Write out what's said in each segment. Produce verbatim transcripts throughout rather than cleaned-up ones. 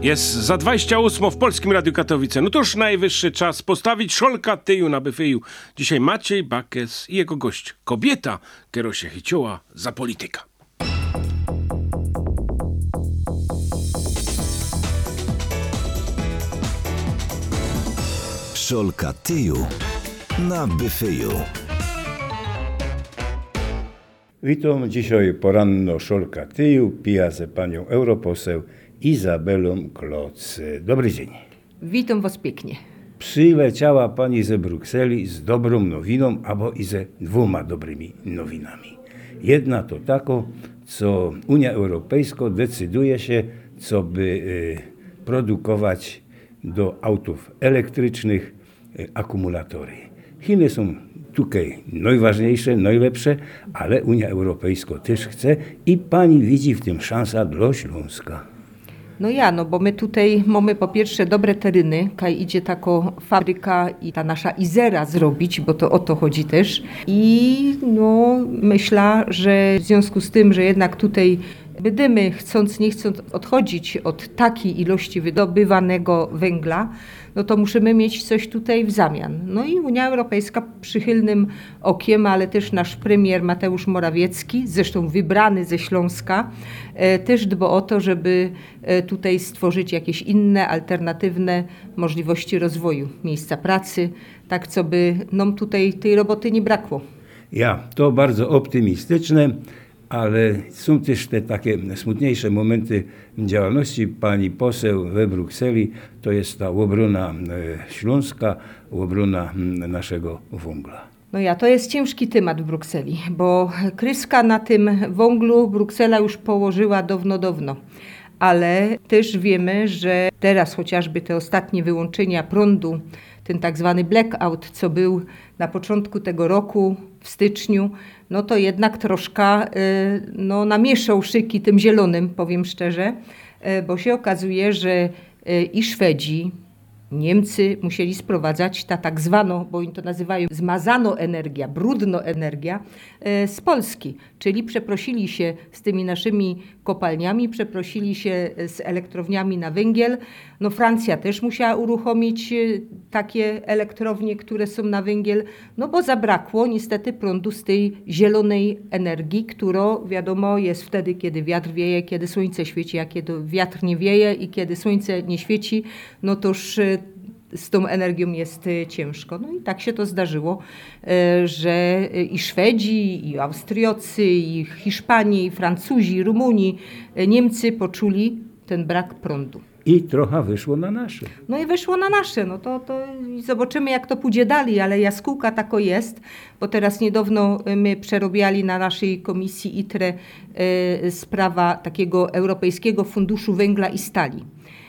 Jest za dwadzieścia osiem w Polskim Radiu Katowice. No to już najwyższy czas postawić szolka tyju na byfyju. Dzisiaj Maciej Bakes i jego gość, kobieta, która się chyciła za polityka. Szolka tyju na byfyju. Witam dzisiaj poranno szolka tyju, pija ze panią europoseł Izabelą Kloc. Dobry dzień. Witam was pięknie. Przyleciała pani ze Brukseli z dobrą nowiną, albo i ze dwoma dobrymi nowinami. Jedna to taką, co Unia Europejska decyduje się, co by y, produkować do autów elektrycznych y, akumulatory. Chiny są tutaj najważniejsze, najlepsze, ale Unia Europejska też chce i pani widzi w tym szansa dla Śląska. No ja, no bo my tutaj mamy po pierwsze dobre tereny, kaj idzie taka fabryka i ta nasza Izera zrobić, bo to o to chodzi też. I no myślę, że w związku z tym, że jednak tutaj będziemy chcąc nie chcąc odchodzić od takiej ilości wydobywanego węgla, no to musimy mieć coś tutaj w zamian. No i Unia Europejska przychylnym okiem, ale też nasz premier Mateusz Morawiecki, zresztą wybrany ze Śląska, e, też dba o to, żeby e, tutaj stworzyć jakieś inne, alternatywne możliwości rozwoju, miejsca pracy, tak co by nam tutaj tej roboty nie brakło. Ja, to bardzo optymistyczne, ale są też te takie smutniejsze momenty działalności pani poseł we Brukseli. To jest ta obrona Śląska, obrona naszego węgla. No ja, to jest ciężki temat w Brukseli, bo kryska na tym węglu Bruksela już położyła dawno, dawno. Ale też wiemy, że teraz chociażby te ostatnie wyłączenia prądu, ten tak zwany blackout, co był na początku tego roku, w styczniu, no to jednak troszkę no, namieszał szyki tym zielonym, powiem szczerze, bo się okazuje, że i Szwedzi, Niemcy musieli sprowadzać ta tak zwaną, bo oni to nazywają zmazano energia, brudno energia z Polski. Czyli przeprosili się z tymi naszymi kopalniami, przeprosili się z elektrowniami na węgiel. No Francja też musiała uruchomić takie elektrownie, które są na węgiel, no bo zabrakło niestety prądu z tej zielonej energii, która wiadomo jest wtedy, kiedy wiatr wieje, kiedy słońce świeci, a kiedy wiatr nie wieje i kiedy słońce nie świeci, no toż z tą energią jest ciężko. No i tak się to zdarzyło, że i Szwedzi, i Austriacy, i Hiszpanie, i Francuzi, i Rumuni, Niemcy poczuli ten brak prądu. I trochę wyszło na nasze. No i wyszło na nasze. No to, to zobaczymy, jak to pójdzie dalej, ale jaskółka tako jest, bo teraz niedawno my przerobiali na naszej komisji I T R E y, sprawa takiego Europejskiego Funduszu Węgla i Stali.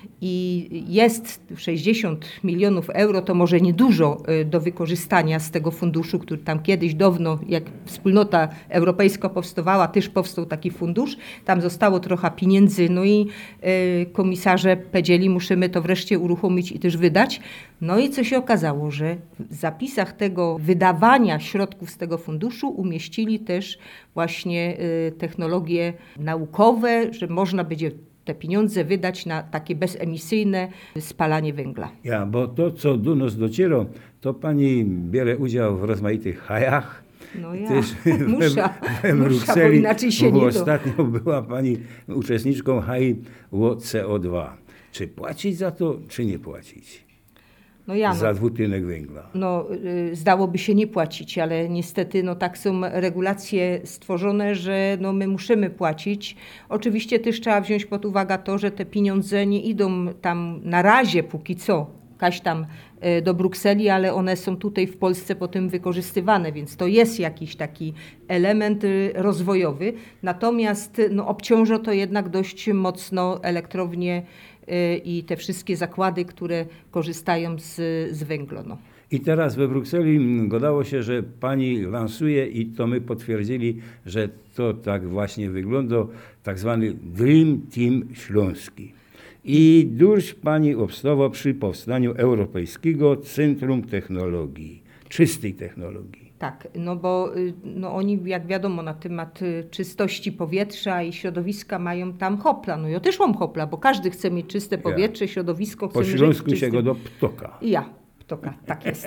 I jest sześćdziesiąt milionów euro, to może niedużo do wykorzystania z tego funduszu, który tam kiedyś dawno, jak wspólnota europejska powstawała, też powstał taki fundusz. Tam zostało trochę pieniędzy, no i y, komisarze powiedzieli, musimy to wreszcie uruchomić i też wydać. No i co się okazało, że w zapisach tego wydawania środków z tego funduszu umieścili też właśnie y, technologie naukowe, że można będzie te pieniądze wydać na takie bezemisyjne spalanie węgla. Ja, bo to, co do nas dociera, to pani bierze udział w rozmaitych hajach. No ja, też muszę, we, we muszę, Brukseli, bo inaczej się bo nie ostatnio do... była pani uczestniczką haj o C O dwa. Czy płacić za to, czy nie płacić? No ja, no, za dwutlenek węgla. No, y, zdałoby się nie płacić, ale niestety no, tak są regulacje stworzone, że no, my musimy płacić. Oczywiście też trzeba wziąć pod uwagę to, że te pieniądze nie idą tam na razie póki co, kaś tam y, do Brukseli, ale one są tutaj w Polsce potem wykorzystywane, więc to jest jakiś taki element y, rozwojowy. Natomiast no, obciąża to jednak dość mocno elektrownie i te wszystkie zakłady, które korzystają z, z węgla. No. I teraz we Brukseli gadało się, że pani lansuje i to my potwierdzili, że to tak właśnie wygląda, tak zwany Dream Team Śląski. I dużo pani obstawa przy powstaniu Europejskiego Centrum Technologii, czystej technologii. Tak, no bo y, no oni, jak wiadomo, na temat y, czystości powietrza i środowiska mają tam hopla. No ja też mam hopla, bo każdy chce mieć czyste powietrze, środowisko, Po chce śląsku żyć się czystym. go do ptoka. I ja, ptoka, tak jest,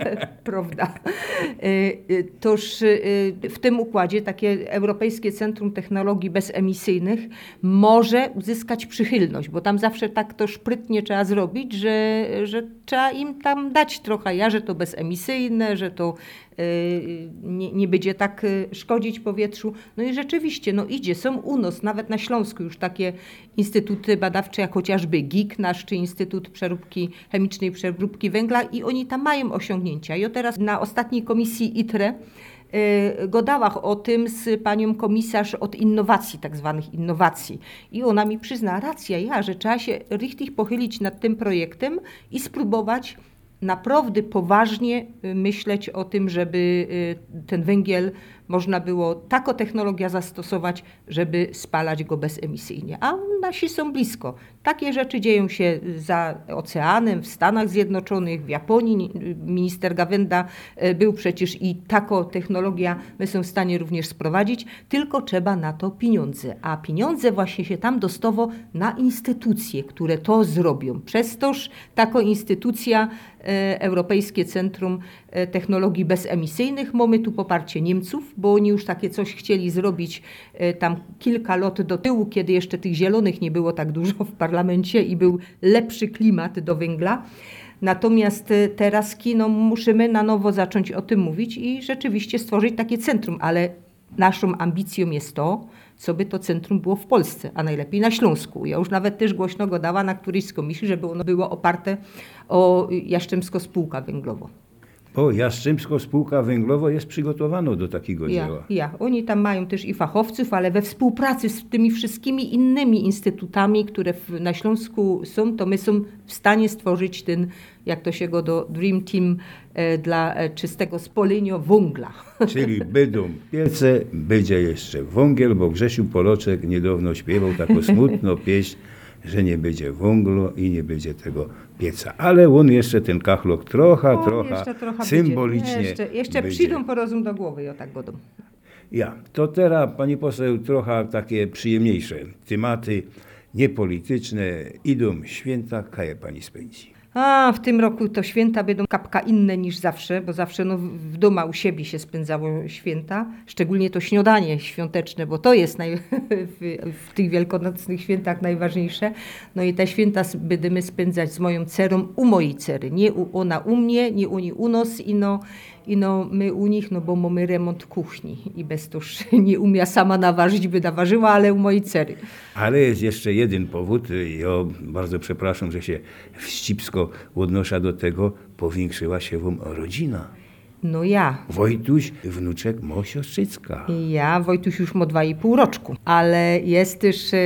prawda. Y, y, Toż y, w tym układzie takie Europejskie Centrum Technologii Bezemisyjnych może uzyskać przychylność, bo tam zawsze tak to szprytnie trzeba zrobić, że, że trzeba im tam dać trochę, ja, że to bezemisyjne, że to y, nie, nie będzie tak y, szkodzić powietrzu. No i rzeczywiście, no idzie, są u nas, nawet na Śląsku już takie instytuty badawcze, jak chociażby GIK nasz, czy Instytut Przeróbki Chemicznej Przeróbki Węgla i oni tam mają osiągnięcia. Ja teraz na ostatniej komisji I T R E y, gadałam o tym z panią komisarz od innowacji, tak zwanych innowacji. I ona mi przyzna, racja, ja, że trzeba się richtig pochylić nad tym projektem i spróbować naprawdę poważnie y, myśleć o tym, żeby y, ten węgiel można było taką technologię zastosować, żeby spalać go bezemisyjnie. A nasi są blisko. Takie rzeczy dzieją się za oceanem, w Stanach Zjednoczonych, w Japonii. Minister Gawenda y, był przecież i taką technologię my są w stanie również sprowadzić, tylko trzeba na to pieniądze. A pieniądze właśnie się tam dostało na instytucje, które to zrobią. Przez toż taką instytucja Europejskie Centrum Technologii Bezemisyjnych. Mamy tu poparcie Niemców, bo oni już takie coś chcieli zrobić tam kilka lat do tyłu, kiedy jeszcze tych zielonych nie było tak dużo w parlamencie i był lepszy klimat do węgla. Natomiast teraz no, musimy na nowo zacząć o tym mówić i rzeczywiście stworzyć takie centrum, ale naszą ambicją jest to, co by to centrum było w Polsce, a najlepiej na Śląsku. Ja już nawet też głośno go dała na którejś z komisji, żeby ono było oparte o Jastrzębską Spółkę Węglową. O, Jastrzębska Spółka Węglowa jest przygotowana do takiego Ja, dzieła. ja. Oni tam mają też i fachowców, ale we współpracy z tymi wszystkimi innymi instytutami, które w, na Śląsku są, to my są w stanie stworzyć ten, jak to się go do Dream Team e, dla e, czystego spalenia węgla. Czyli będą piece, będzie jeszcze węgiel, bo Grzesiu Poloczek niedawno śpiewał taką smutną pieśń, że nie będzie węgla i nie będzie tego pieca. Ale on jeszcze ten kachlok trochę, O, trochę jeszcze trochę symbolicznie będzie. Jeszcze, jeszcze będzie. przyjdą po rozum do głowy, o tak będą. Ja, to teraz pani poseł trochę takie przyjemniejsze tematy, niepolityczne. Idą święta, kaje pani spędzi. A, w tym roku to święta będą kapka inne niż zawsze, bo zawsze no, w domu u siebie się spędzało święta, szczególnie to śniadanie świąteczne, bo to jest naj, w, w tych wielkanocnych świętach najważniejsze. No i te święta będziemy spędzać z moją cerą u mojej cery, nie u, ona u mnie, nie oni u nas i no, i no my u nich, no bo mamy remont kuchni i bez to nie umia sama naważyć, by naważyła, ale u mojej cery. Ale jest jeszcze jeden powód. Ja bardzo przepraszam, że się wścibsko odnoszę do tego. Powiększyła się wam rodzina. No ja. Wojtuś, wnuczek mo siostrzycka. Ja, Wojtuś już ma dwa i pół roczku, ale jest też e,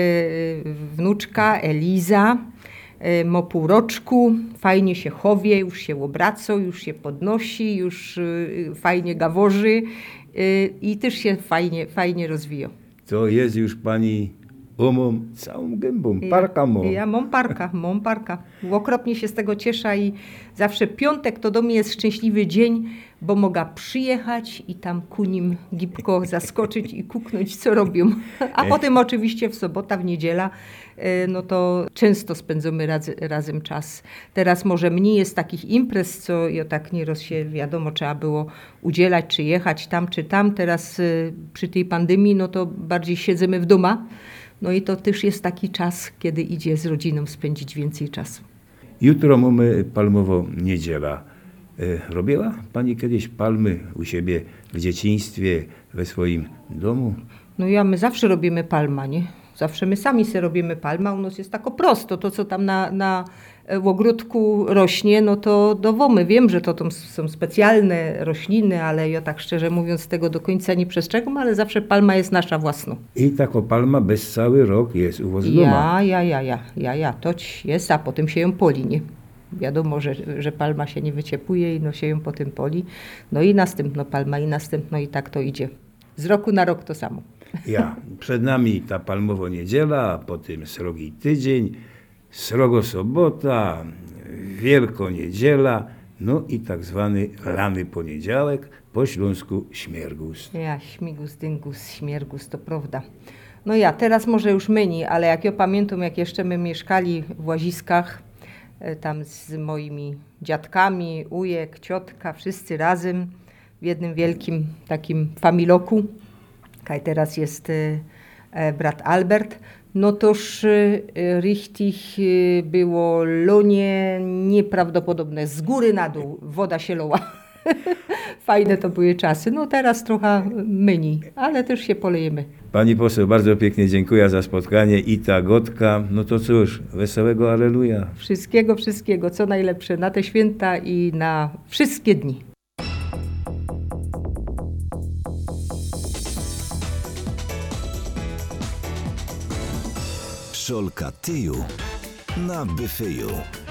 wnuczka Eliza, e, ma pół roczku, fajnie się chowie, już się obraca, już się podnosi, już e, fajnie gaworzy e, i też się fajnie, fajnie rozwija. To jest już pani umą całą gębą, parka mo. Ja, ja mam parka, mam parka. Okropnie się z tego cieszę i zawsze piątek to do mnie jest szczęśliwy dzień, bo mogę przyjechać i tam ku nim gibko zaskoczyć i kuknąć, co robią. A potem oczywiście w sobota, w niedziela, no to często spędzamy raz, razem czas. Teraz może mniej jest takich imprez, co ja tak nieraz się, wiadomo, trzeba było udzielać, czy jechać tam, czy tam. Teraz przy tej pandemii, no to bardziej siedzimy w domu. No i to też jest taki czas, kiedy idzie z rodziną spędzić więcej czasu. Jutro mamy palmową niedziela. E, robiła pani kiedyś palmy u siebie w dzieciństwie, we swoim domu? No ja, my zawsze robimy palma, nie? Zawsze my sami sobie robimy palma, u nas jest tako prosto. To, co tam na, na ogródku rośnie, no to dowomy. Wiem, że to tam są specjalne rośliny, ale ja tak szczerze mówiąc tego do końca nie przestrzegam, ale zawsze palma jest nasza własna. I taka palma bez cały rok jest u was w domu. Ja, ja, ja, ja, ja, ja, to jest, a potem się ją poli, nie? Wiadomo, że, że palma się nie wyciepuje i no się ją potem poli. No i następna palma i następno i tak to idzie. Z roku na rok to samo. Ja, przed nami ta palmowa niedziela, a potem srogi tydzień, srogo sobota, wielko niedziela no i tak zwany lany poniedziałek, po śląsku śmiergus. Ja, śmigus, dyngus, śmiergus, to prawda. No ja, teraz może już menu, ale jak ja pamiętam, jak jeszcze my mieszkali w Łaziskach, e, tam z moimi dziadkami, ujek, ciotka, wszyscy razem w jednym wielkim takim familoku. Kaj teraz jest e, e, brat Albert. No toż e, richtig e, było lonie nieprawdopodobne. Z góry na dół woda się loła. Fajne to były czasy. No teraz trochę menu, ale też się polejemy. Pani poseł, bardzo pięknie dziękuję za spotkanie i ta gotka. No to cóż, wesołego Alleluja. Wszystkiego, wszystkiego, co najlepsze na te święta i na wszystkie dni. Szolka tyju na Byfeju.